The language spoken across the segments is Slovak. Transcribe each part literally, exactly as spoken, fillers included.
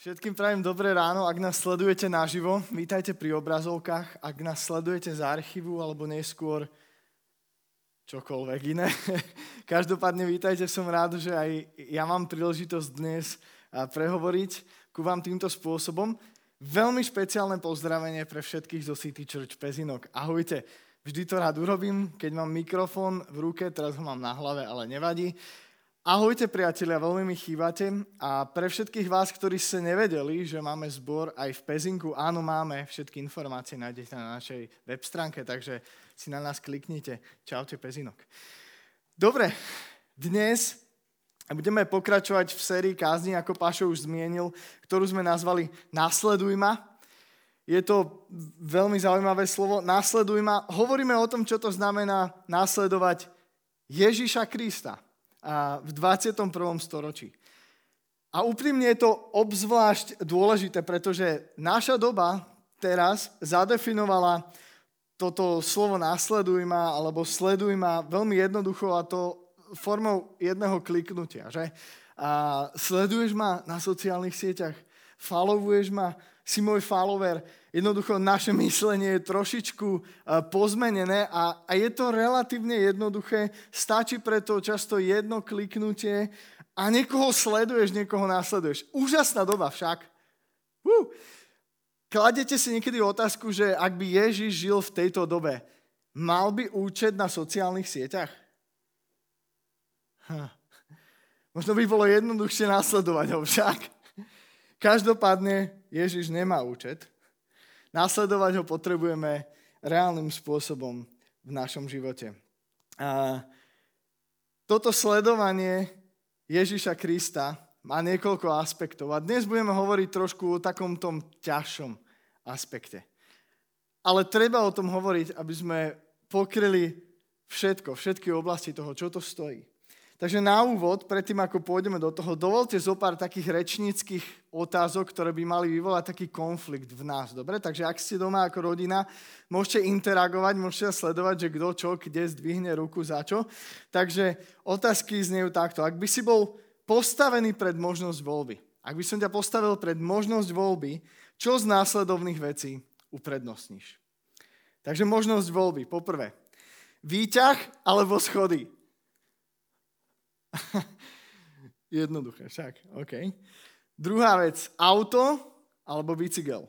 Všetkým prajem dobré ráno, ak nás sledujete naživo, vítajte pri obrazovkách, ak nás sledujete z archívu alebo neskôr čokoľvek iné. Každopádne vítajte, som rád, že aj ja mám príležitosť dnes prehovoriť ku vám týmto spôsobom. Veľmi špeciálne pozdravenie pre všetkých zo City Church Pezinok. Ahojte, vždy to rád urobím, keď mám mikrofón v ruke, teraz ho mám na hlave, ale nevadí. Ahojte priatelia, veľmi mi chýbate a pre všetkých vás, ktorí ste nevedeli, že máme zbor aj v Pezinku, áno, máme, všetky informácie nájdete na našej web stránke, takže si na nás kliknite. Čaute Pezinok. Dobre, dnes budeme pokračovať v sérii kázni, ako Pašo už zmienil, ktorú sme nazvali Nasleduj ma. Je to veľmi zaujímavé slovo, Nasleduj ma. Hovoríme o tom, čo to znamená nasledovať Ježiša Krista a v dvadsiatom prvom storočí. A úprimne je to obzvlášť dôležité, pretože naša doba teraz zadefinovala toto slovo nasleduj ma alebo sleduj ma veľmi jednoducho a to formou jedného kliknutia. Že? A sleduješ ma na sociálnych sieťach, followuješ ma, si môj follower. Jednoducho naše myslenie je trošičku pozmenené a, a je to relatívne jednoduché. Stačí preto často jedno kliknutie a niekoho sleduješ, niekoho nasleduješ. Úžasná doba však. Uh. Kladete si niekedy otázku, že ak by Ježiš žil v tejto dobe, mal by účet na sociálnych sieťach? Hm. Možno by bolo jednoduchšie nasledovať ho však. Každopádne Ježiš nemá účet. Nasledovať ho potrebujeme reálnym spôsobom v našom živote. A toto sledovanie Ježiša Krista má niekoľko aspektov. A dnes budeme hovoriť trošku o takom tom ťažšom aspekte. Ale treba o tom hovoriť, aby sme pokryli všetko, všetky oblasti toho, čo to stojí. Takže na úvod, predtým ako pôjdeme do toho, dovolte zo pár takých rečníckych otázok, ktoré by mali vyvolať taký konflikt v nás. Dobre? Takže ak ste doma ako rodina, môžete interagovať, môžete sledovať, že kto čo, kde zdvihne ruku za čo. Takže otázky znejú takto. Ak by si bol postavený pred možnosť voľby, ak by som ťa postavil pred možnosť voľby, čo z následovných vecí uprednostníš? Takže možnosť voľby. Poprvé, výťah alebo schody? Jednoduché, však. OK. Druhá vec, auto alebo bicykel?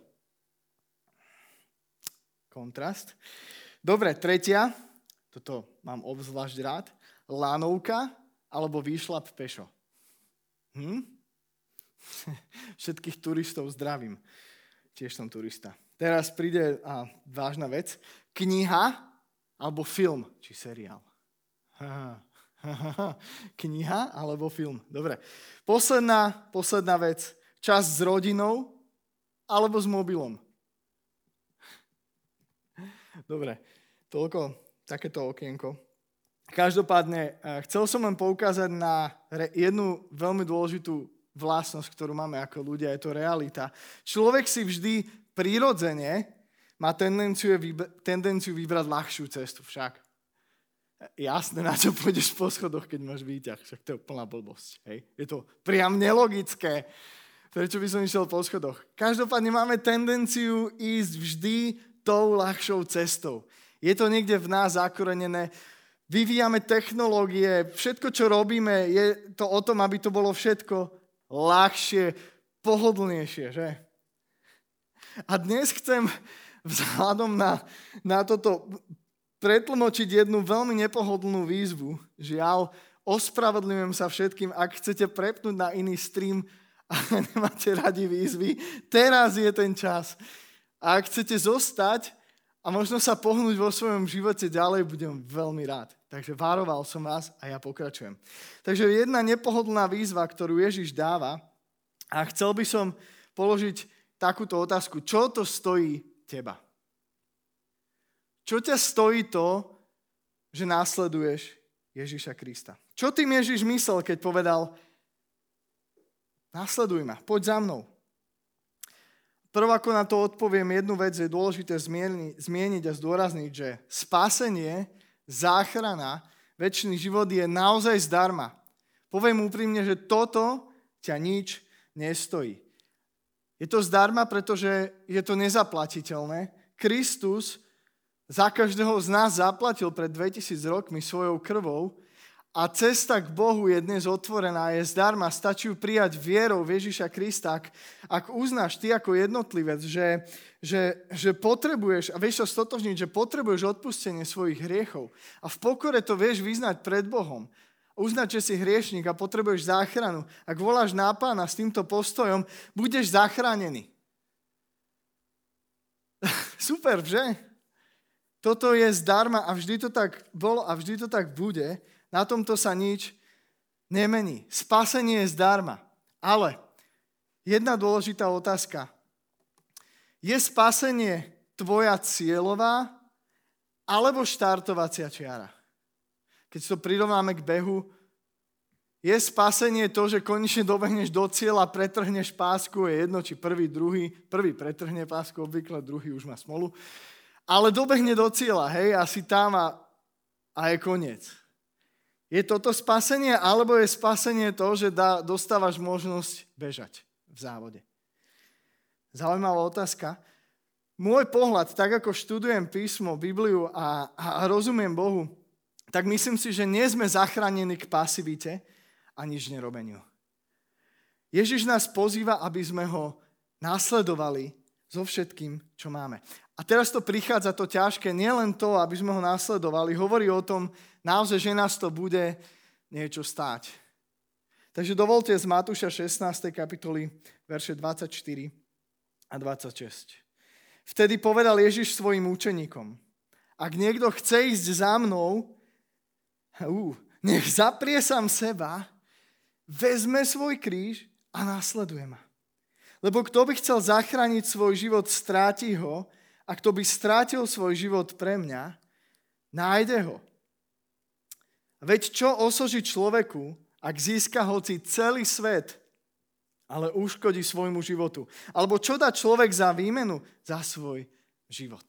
Kontrast. Dobre, tretia, toto mám obzvlášť rád, lanovka alebo výšľap pešo? Hm? Všetkých turistov zdravím. Tiež som turista. Teraz príde á, vážna vec. Kniha alebo film, či seriál? Haha. Kniha alebo film. Dobre. Posledná, posledná vec. Čas s rodinou alebo s mobilom. Dobre. Toľko, takéto okienko. Každopádne, chcel som len poukázať na jednu veľmi dôležitú vlastnosť, ktorú máme ako ľudia. Je to realita. Človek si vždy prirodzene má tendenciu, tendenciu vybrať ľahšiu cestu však. Jasné, na čo pôjdeš po schodoch, keď máš výťah. Však to je plná blbosť. Hej? Je to priam nelogické. Prečo by som išiel po schodoch? Každopádne máme tendenciu ísť vždy tou ľahšou cestou. Je to niekde v nás zakorenené. Vyvíjame technológie. Všetko, čo robíme, je to o tom, aby to bolo všetko ľahšie, pohodlnejšie. Že? A dnes chcem vzhľadom na, na toto pretlmočiť jednu veľmi nepohodlnú výzvu. Žiaľ, ospravedlňujem sa všetkým, ak chcete prepnúť na iný stream a nemáte radi výzvy. Teraz je ten čas. A ak chcete zostať a možno sa pohnúť vo svojom živote ďalej, budem veľmi rád. Takže varoval som vás a ja pokračujem. Takže jedna nepohodlná výzva, ktorú Ježiš dáva, a chcel by som položiť takúto otázku. Čo to stojí teba? Čo ťa stojí to, že následuješ Ježiša Krista? Čo tým Ježiš myslel, keď povedal následuj ma, poď za mnou? Prv ako na to odpoviem, jednu vec je dôležité zmieniť a zdôrazniť, že spásenie, záchrana, večný život je naozaj zdarma. Poviem úprimne, že toto ťa nič nestojí. Je to zdarma, pretože je to nezaplatiteľné. Kristus za každého z nás zaplatil pred dvetisíc rokmi svojou krvou a cesta k Bohu je dnes otvorená, je zdarma. Stačí ju prijať vierou v Ježiša Krista. Ak, ak uznáš ty ako jednotlivec, že, že, že potrebuješ, a vieš sa stotožniť, že potrebuješ odpustenie svojich hriechov a v pokore to vieš vyznať pred Bohom, uznať, že si hriešnik a potrebuješ záchranu. Ak voláš na Pána s týmto postojom, budeš zachránený. Super, že? Toto je zdarma a vždy to tak bolo a vždy to tak bude. Na tomto sa nič nemení. Spasenie je zdarma. Ale jedna dôležitá otázka. Je spasenie tvoja cieľová alebo štartovacia čiara? Keď to prirovnáme k behu, je spasenie to, že konečne dobehneš do cieľa, pretrhneš pásku, je jedno, či prvý, druhý, prvý pretrhne pásku, obvykle druhý už má smolu, ale dobehne do cieľa, hej, a si tam a, a je koniec. Je toto spasenie, alebo je spasenie to, že dá, dostávaš možnosť bežať v závode? Zaujímavá otázka. Môj pohľad, tak ako študujem písmo, Bibliu a, a rozumiem Bohu, tak myslím si, že nie sme zachránení k pasivite a nič nerobeniu. Ježiš nás pozýva, aby sme ho nasledovali so všetkým, čo máme. A teraz to prichádza to ťažké, nie len to, aby sme ho nasledovali, hovorí o tom naozaj, že nás to bude niečo stáť. Takže dovolte z Matúša šestnástej kapitoly, verše dvadsaťštyri a dvadsaťšesť. Vtedy povedal Ježiš svojim učeníkom, ak niekto chce ísť za mnou, Uh, nech zaprie sám seba, vezme svoj kríž a nasleduje ma. Lebo kto by chcel zachrániť svoj život, stráti ho, a kto by strátil svoj život pre mňa, nájde ho. Veď čo osoží človeku, ak získa hoci celý svet, ale uškodí svojmu životu? Alebo čo dá človek za výmenu za svoj život?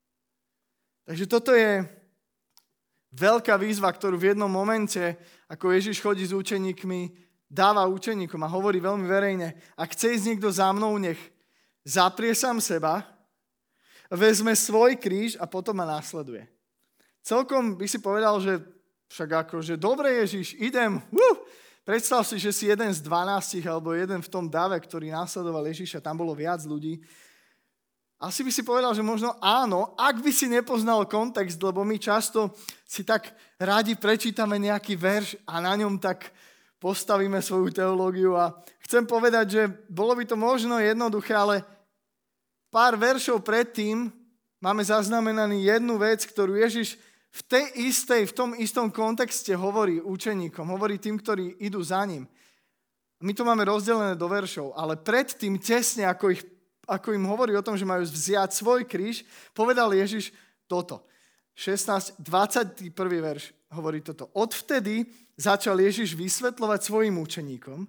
Takže toto je veľká výzva, ktorú v jednom momente, ako Ježiš chodí s učeníkmi, dáva učeníkom a hovorí veľmi verejne, ak chce ísť niekto za mnou, nech zaprie sám seba, vezme svoj kríž a potom ma nasleduje. Celkom by si povedal, že však ako, že dobre Ježiš, idem, uh, predstav si, že si jeden z dvanástich alebo jeden v tom dave, ktorý následoval Ježiša, tam bolo viac ľudí. Asi by si povedal, že možno áno, ak by si nepoznal kontext, lebo my často si tak radi prečítame nejaký verš a na ňom tak postavíme svoju teológiu a chcem povedať, že bolo by to možno jednoduché, ale pár veršov predtým máme zaznamenaný jednu vec, ktorú Ježiš v tej istej, v tom istom kontexte hovorí učeníkom, hovorí tým, ktorí idú za ním. My to máme rozdelené do veršov, ale predtým tesne, ako ich ako im hovorí o tom, že majú vziať svoj kríž, povedal Ježiš toto. šestnásť, dvadsiaty prvý verš hovorí toto. Odvtedy začal Ježiš vysvetľovať svojim učeníkom,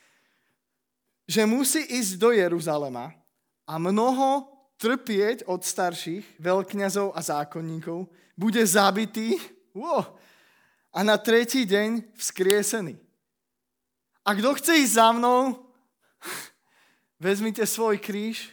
že musí ísť do Jeruzalema a mnoho trpieť od starších, veľkňazov a zákonníkov, bude zabitý wow, a na tretí deň vzkriesený. A kto chce ísť za mnou, vezmite svoj kríž,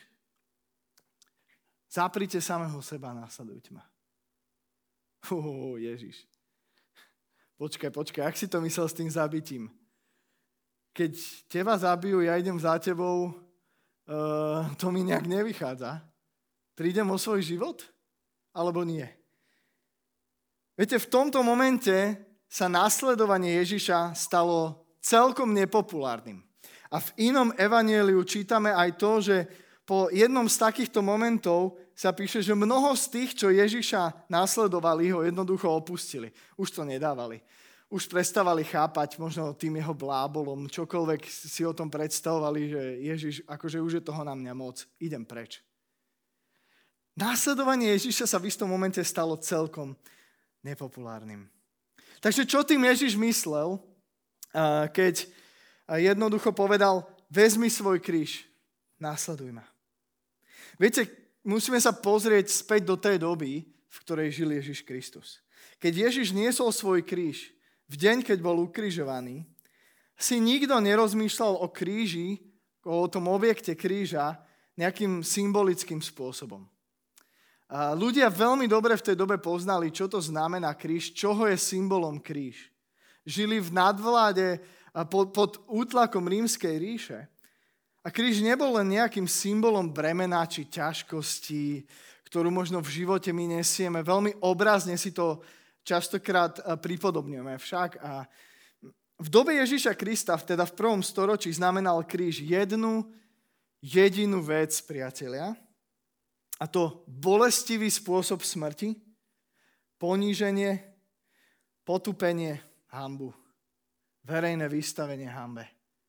zaprite samého seba a nasledujte ma. Oh, Ježiš. Počkaj, počkaj, ak si to myslel s tým zabitím? Keď teba zabijú, ja idem za tebou, uh, to mi nejak nevychádza. Prídem o svoj život? Alebo nie? Viete, v tomto momente sa nasledovanie Ježiša stalo celkom nepopulárnym. A v inom evanjeliu čítame aj to, že po jednom z takýchto momentov sa píše, že mnoho z tých, čo Ježiša nasledovali, ho jednoducho opustili. Už to nedávali. Už prestávali chápať možno tým jeho blábolom, čokoľvek si o tom predstavovali, že Ježiš, akože už je toho na mňa moc, idem preč. Nasledovanie Ježiša sa v istom momente stalo celkom nepopulárnym. Takže čo tým Ježiš myslel, keď jednoducho povedal, vezmi svoj kríž, následuj ma. Viete, musíme sa pozrieť späť do tej doby, v ktorej žil Ježiš Kristus. Keď Ježiš niesol svoj kríž, v deň, keď bol ukrižovaný, si nikto nerozmýšľal o kríži o tom objekte kríža nejakým symbolickým spôsobom. A ľudia veľmi dobre v tej dobe poznali, čo to znamená kríž, čoho je symbolom kríž. Žili v nadvláde pod, pod útlakom Rímskej ríše. A kríž nebol len nejakým symbolom bremena či ťažkosti, ktorú možno v živote my nesieme. Veľmi obrazne si to častokrát pripodobňujeme však. A v dobe Ježiša Krista, teda v prvom storočí, znamenal kríž jednu jedinú vec, priatelia. A to bolestivý spôsob smrti, poníženie, potupenie, hanbu. Verejné vystavenie hanbe.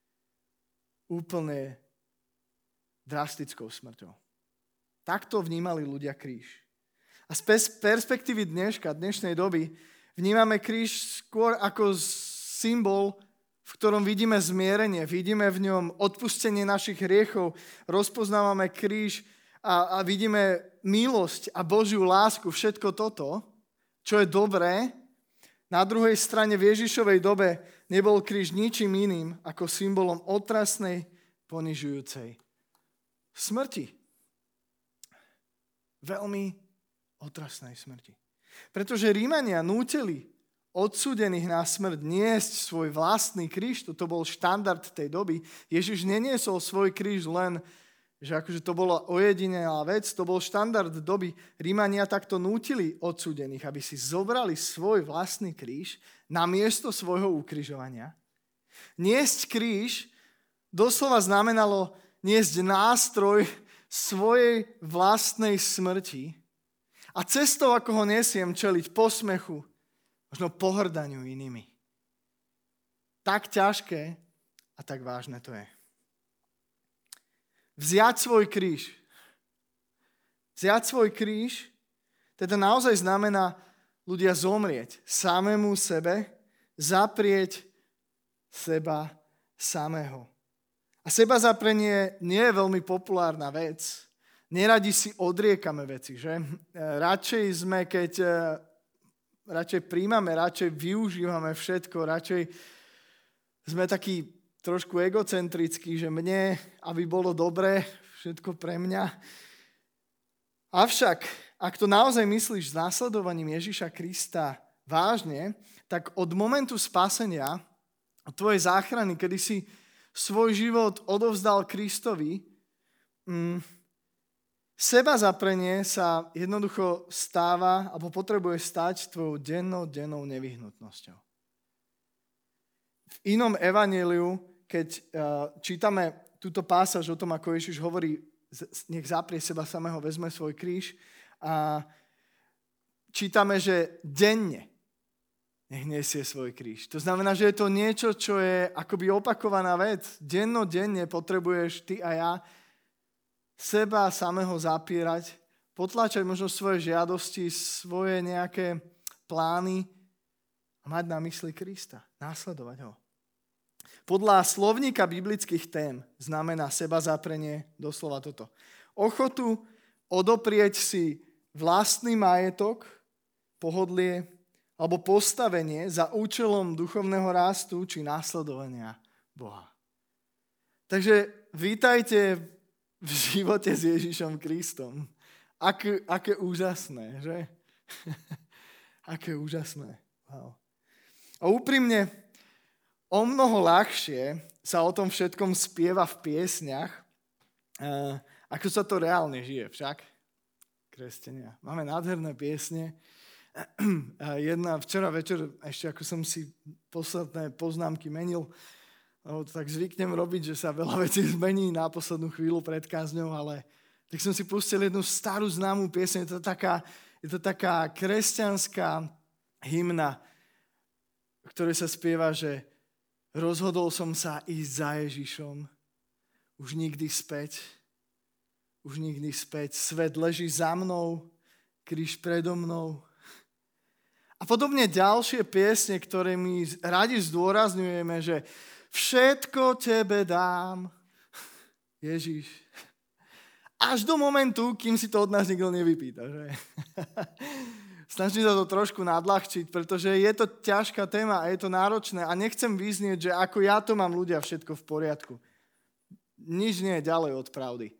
Úplne drastickou smrťou. Takto vnímali ľudia kríž. A z perspektívy dneška, dnešnej doby, vnímame kríž skôr ako symbol, v ktorom vidíme zmierenie, vidíme v ňom odpustenie našich hriechov, rozpoznávame kríž a, a vidíme milosť a Božiu lásku, všetko toto, čo je dobré. Na druhej strane v Ježišovej dobe nebol kríž ničím iným ako symbolom otrasnej, ponižujúcej smrti. Veľmi otrasnej smrti. Pretože Rímania nútili odsúdených na smrť niesť svoj vlastný kríž, to bol štandard tej doby. Ježiš neniesol svoj kríž len, že akože to bola ojedinelá vec, to bol štandard doby. Rímania takto nútili odsúdených, aby si zobrali svoj vlastný kríž na miesto svojho ukrižovania. Niesť kríž doslova znamenalo niesť nástroj svojej vlastnej smrti a cestou, ako ho nesiem, čeliť posmechu, možno pohrdaniu inými. Tak ťažké a tak vážne to je. Vziať svoj kríž. Vziať svoj kríž, teda naozaj znamená ľudia zomrieť samému sebe, zaprieť seba samého. A seba zaprenie nie je veľmi populárna vec. Neradi si odriekame veci, že? Radšej sme, keď radšej príjmame, radšej využívame všetko, radšej sme takí trošku egocentrický, že mne, aby bolo dobre, všetko pre mňa. Avšak, ak to naozaj myslíš s následovaním Ježiša Krista vážne, tak od momentu spasenia, od tvojej záchrany, kedy si svoj život odovzdal Kristovi, mm, seba zaprenie sa jednoducho stáva, alebo potrebuje stať tvojou dennou, dennou nevyhnutnosťou. V inom evanjeliu, keď uh, čítame túto pásaž o tom, ako Ježiš hovorí, nech zaprie seba samého, vezme svoj kríž, a čítame, že denne nech nesie svoj kríž. To znamená, že je to niečo, čo je akoby opakovaná vec. Dennodenne potrebuješ ty a ja seba samého zapierať, potláčať možno svoje žiadosti, svoje nejaké plány a mať na mysli Krista, následovať ho. Podľa slovníka biblických tém znamená seba zaprenie doslova toto. Ochotu odoprieť si vlastný majetok, pohodlie alebo postavenie za účelom duchovného rastu či následovania Boha. Takže vítajte v živote s Ježišom Kristom. Aké, aké úžasné, že? Aké úžasné. Wow. A úprimne, o mnoho ľahšie sa o tom všetkom spieva v piesňach, ako sa to reálne žije však. Kresťania. Máme nádherné piesne. Jedna včera večer, ešte ako som si posledné poznámky menil, no, tak zvyknem robiť, že sa veľa vecí zmení na poslednú chvíľu pred kázňou, ale tak som si pustil jednu starú známú pieseň. Je to taká, je to taká kresťanská hymna, v ktorej sa spieva, že rozhodol som sa ísť za Ježišom, už nikdy späť, už nikdy späť. Svet leží za mnou, kríž predo mnou. A podobne ďalšie piesne, ktoré my radi zdôrazňujeme, že všetko tebe dám, Ježiš. Až do momentu, kým si to od nás nikto nevypýta. Že? Snažím sa to trošku nadľahčiť, pretože je to ťažká téma a je to náročné a nechcem vyznieť, že ako ja to mám ľudia všetko v poriadku. nič nie je ďalej od pravdy.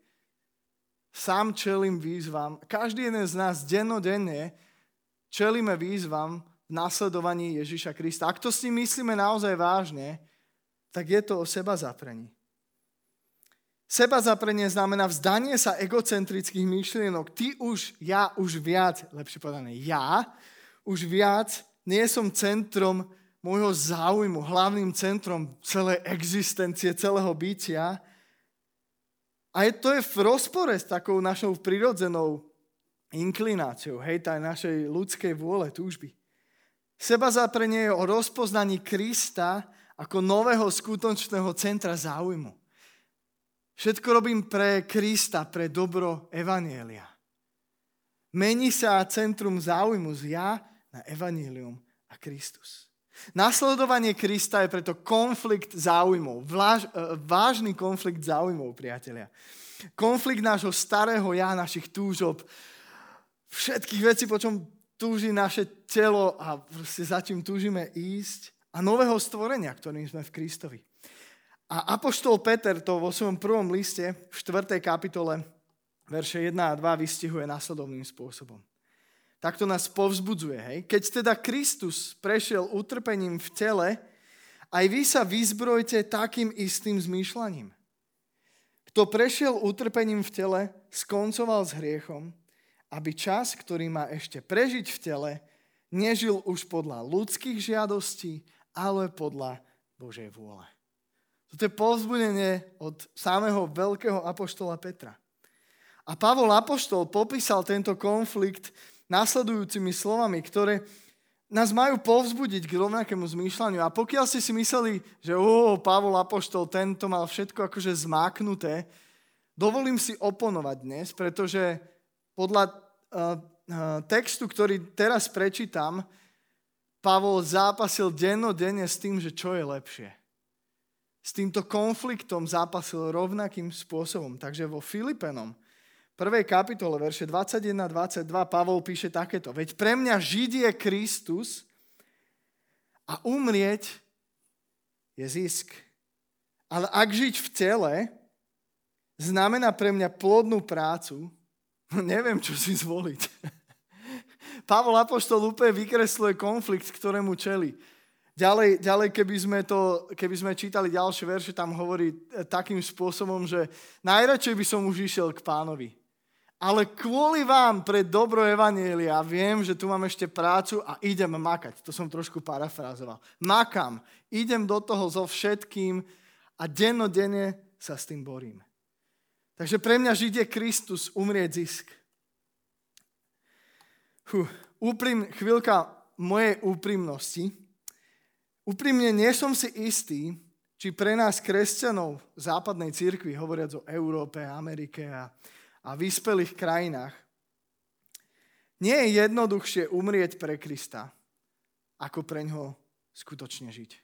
Sám čelím výzvam. Každý jeden z nás dennodenne čelíme výzvam v nasledovaní Ježiša Krista. Ak to s ním myslíme naozaj vážne, tak je to o seba zaprení. Seba zaprenie znamená vzdanie sa egocentrických myšlienok. Ty už, ja už viac, lepšie povedané, ja už viac nie som centrom môjho záujmu, hlavným centrom celej existencie, celého bytia. A je, to je v rozpore s takou našou prirodzenou inklináciou, hej, tá našej ľudskej vôle, túžby. Seba zaprenie je o rozpoznaní Krista ako nového skutočného centra záujmu. Všetko robím pre Krista, pre dobro evanjelia. Mení sa centrum záujmu z ja na evanjelium a Kristus. Nasledovanie Krista je preto konflikt záujmov. Vláž, vážny konflikt záujmov, priatelia. Konflikt nášho starého ja, našich túžob, všetkých vecí, po čom túži naše telo a proste za čím túžime ísť a nového stvorenia, ktorým sme v Kristovi. A apoštol Peter to vo svojom prvom liste v štvrtej kapitole verše jeden a dva vystihuje nasledovným spôsobom. Takto nás povzbudzuje. Hej? Keď teda Kristus prešiel utrpením v tele, aj vy sa vyzbrojte takým istým zmýšľaním. Kto prešiel utrpením v tele, skoncoval s hriechom, aby čas, ktorý má ešte prežiť v tele, nežil už podľa ľudských žiadostí, ale podľa Božej vôle. Toto je povzbudenie od samého veľkého apoštola Petra. A Pavol apoštol popísal tento konflikt nasledujúcimi slovami, ktoré nás majú povzbudiť k rovnakému zmýšľaniu. A pokiaľ ste si mysleli, že ó, Pavol apoštol, tento mal všetko akože zmáknuté, dovolím si oponovať dnes, pretože podľa uh, uh, textu, ktorý teraz prečítam, Pavol zápasil dennodenne s tým, že čo je lepšie. S týmto konfliktom zápasil rovnakým spôsobom. Takže vo Filipenom prvej kapitole, verše dvadsaťjeden a dvadsaťdva, Pavol píše takéto. Veď pre mňa žiť je Kristus a umrieť je zisk. Ale ak žiť v tele znamená pre mňa plodnú prácu, neviem, čo si zvoliť. Pavol apoštol úplne vykresluje konflikt, ktorému čeli. Ďalej, ďalej keby, sme to, keby sme čítali ďalšie verše, tam hovorí takým spôsobom, že najradšej by som už išiel k Pánovi. Ale kvôli vám pre dobro evanjelia viem, že tu mám ešte prácu a idem makať. To som trošku parafrázoval. Makám, idem do toho so všetkým a dennodenne sa s tým borím. Takže pre mňa žiť je Kristus, umrieť zisk. Huh, úprim, chvíľka mojej úprimnosti. Úprimne nie som si istý, či pre nás kresťanov v západnej cirkvi, hovoriac o Európe, Amerike a, a vyspelých krajinách, nie je jednoduchšie umrieť pre Krista, ako pre ňoho skutočne žiť.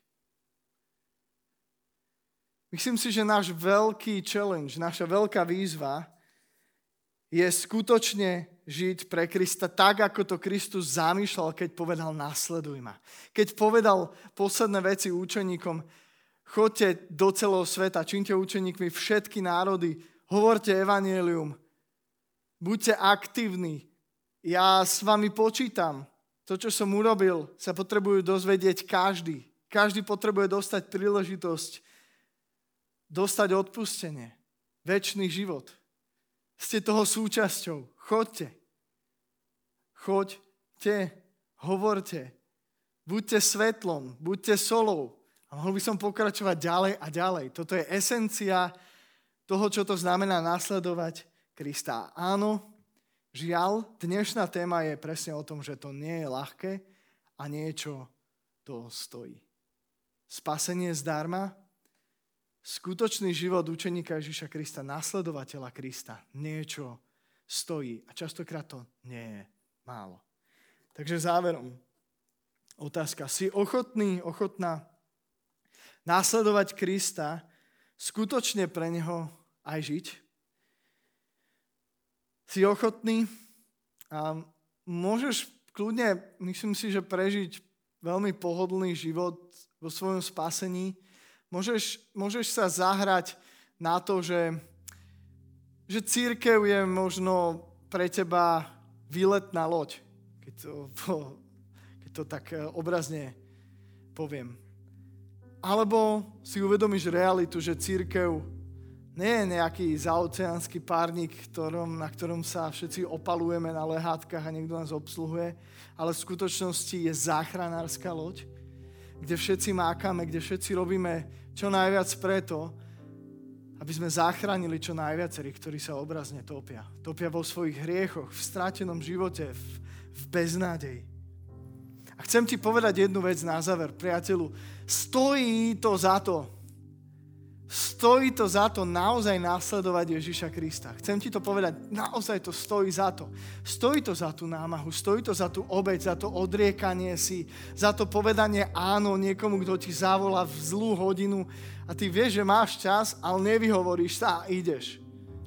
Myslím si, že náš veľký challenge, naša veľká výzva je skutočne žiť pre Krista tak, ako to Kristus zamýšľal, keď povedal nasleduj ma. Keď povedal posledné veci učeníkom, choďte do celého sveta, čiňte učeníkmi všetky národy, hovorte evanjelium, buďte aktívni, ja s vami počítam. To, čo som urobil, sa potrebujú dozvedieť každý. Každý potrebuje dostať príležitosť, dostať odpustenie, večný život. Ste toho súčasťou. Choďte. Choďte. Hovorte. Buďte svetlom. Buďte solou. A mohol by som pokračovať ďalej a ďalej. Toto je esencia toho, čo to znamená nasledovať Krista. Áno, žiaľ, dnešná téma je presne o tom, že to nie je ľahké a niečo to stojí. Spasenie zdarma, skutočný život učeníka Ježiša Krista, nasledovateľa Krista, niečo stojí. A častokrát to nie je málo. Takže záverom otázka. Si ochotný, ochotná nasledovať Krista, skutočne pre neho aj žiť? Si ochotný a môžeš kľudne, myslím si, že prežiť veľmi pohodlný život vo svojom spasení. Môžeš, môžeš sa zahrať na to, že, že cirkev je možno pre teba výletná loď, keď to, keď to tak obrazne poviem. Alebo si uvedomíš realitu, že cirkev nie je nejaký zaoceánsky párnik, ktorom, na ktorom sa všetci opalujeme na lehátkach a niekto nás obsluhuje, ale v skutočnosti je záchranárska loď, kde všetci mákame, kde všetci robíme čo najviac preto, aby sme zachránili čo najviacerých, ktorí sa obrazne topia. Topia vo svojich hriechoch, v strátenom živote, v, v beznádeji. A chcem ti povedať jednu vec na záver, priateľu. Stojí to za to. Stojí to za to naozaj nasledovať Ježiša Krista. Chcem ti to povedať, naozaj to stojí za to. Stojí to za tú námahu, stojí to za tú obeť, za to odriekanie si, za to povedanie áno niekomu, kto ti zavolá v zlú hodinu a ty vieš, že máš čas, ale nevyhovoríš sa a ideš.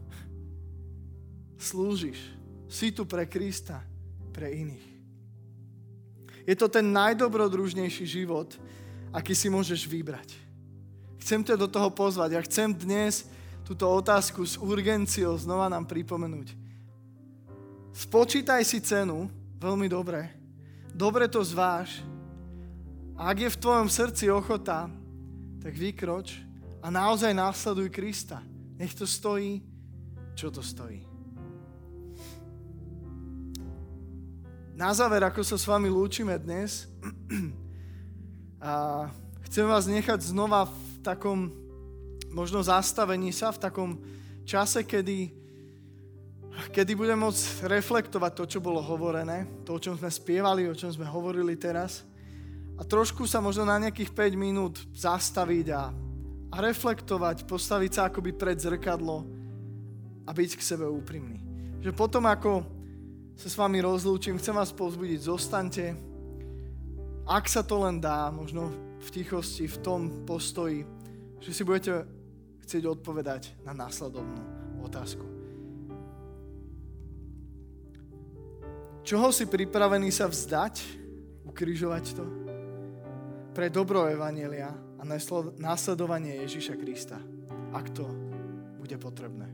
Slúžiš. Si tu pre Krista, pre iných. Je to ten najdobrodružnejší život, aký si môžeš vybrať. Chcem ťa do toho pozvať. Ja chcem dnes túto otázku s urgenciou znova nám pripomenúť. Spočítaj si cenu, veľmi dobre. Dobre to zváž. A ak je v tvojom srdci ochota, tak vykroč a naozaj následuj Krista. Nech to stojí, čo to stojí. Na záver, ako sa s vami lúčime dnes, a chcem vás nechať znova v takom možno zastavení sa, v takom čase, kedy, kedy budem môcť reflektovať to, čo bolo hovorené, to, o čom sme spievali, o čom sme hovorili teraz a trošku sa možno na nejakých päť minút zastaviť a, a reflektovať, postaviť sa akoby pred zrkadlo a byť k sebe úprimný. Že potom, ako sa s vami rozlúčim, chcem vás povzbudiť, zostaňte, ak sa to len dá, možno v tichosti, v tom postoji, že si budete chcieť odpovedať na následovnú otázku. Čoho si pripravený sa vzdať, ukrižovať to, pre dobro evanjelia a následovanie Ježiša Krista, ak to bude potrebné?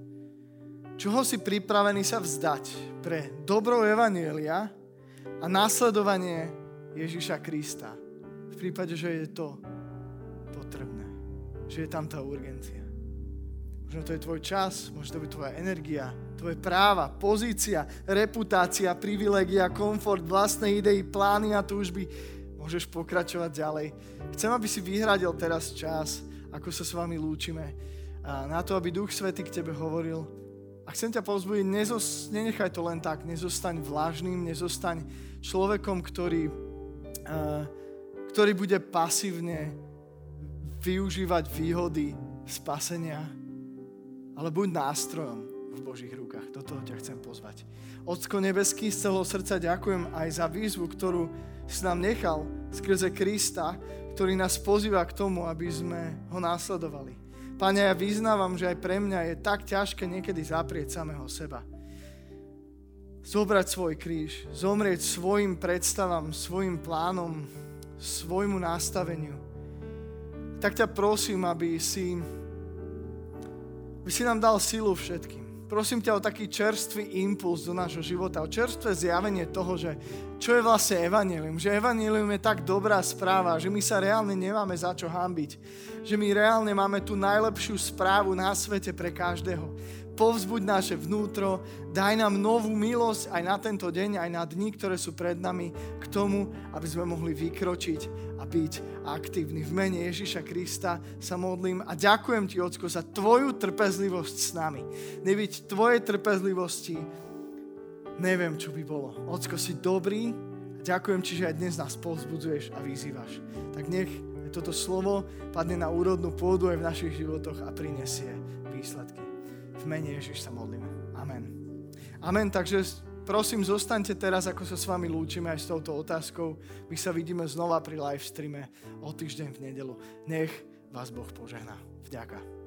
Čoho si pripravený sa vzdať pre dobro evanjelia a následovanie Ježiša Krista? V prípade, že je to potrebné. Že je tam tá urgencia. Možno to je tvoj čas, možno to je tvoja energia, tvoje práva, pozícia, reputácia, privilégia, komfort, vlastné idei, plány a túžby. Môžeš pokračovať ďalej. Chcem, aby si vyhradil teraz čas, ako sa s vami lúčime, na to, aby Duch Svätý k tebe hovoril. A chcem ťa povzbudiť, nezos, nenechaj to len tak, nezostaň vlažným, nezostaň človekom, ktorý, uh, ktorý bude pasívne využívať výhody spasenia, ale buď nástrojom v Božích rukách. Do toho ťa chcem pozvať. Ocko nebeský, z celého srdca ďakujem aj za výzvu, ktorú si nám nechal skrze Krista, ktorý nás pozýva k tomu, aby sme ho následovali. Pane, ja vyznávam, že aj pre mňa je tak ťažké niekedy zaprieť samého seba. Zobrať svoj kríž, zomrieť svojim predstavám, svojim plánom, svojmu nastaveniu. Tak ťa prosím, aby si, aby si nám dal silu všetkým. Prosím ťa o taký čerstvý impuls do nášho života, o čerstvé zjavenie toho, že čo je vlastne evanjelium. Že evanjelium je tak dobrá správa, že my sa reálne nemáme za čo hanbiť. Že my reálne máme tú najlepšiu správu na svete pre každého. Povzbuď naše vnútro, daj nám novú milosť aj na tento deň, aj na dni, ktoré sú pred nami, k tomu, aby sme mohli vykročiť a byť aktívni. V mene Ježiša Krista sa modlím a ďakujem ti, Ocko, za tvoju trpezlivosť s nami. Nebyť tvojej trpezlivosti, neviem, čo by bolo. Ocko, si dobrý a ďakujem ti, že aj dnes nás povzbudzuješ a vyzývaš. Tak nech toto slovo padne na úrodnú pôdu aj v našich životoch a prinesie výsledky. V mene Ježiš sa modlíme. Amen. Amen, takže prosím, zostaňte teraz, ako sa s vami lúčime aj s touto otázkou. My sa vidíme znova pri live streame o týždeň v nedeľu. Nech vás Boh požehná. Vďaka.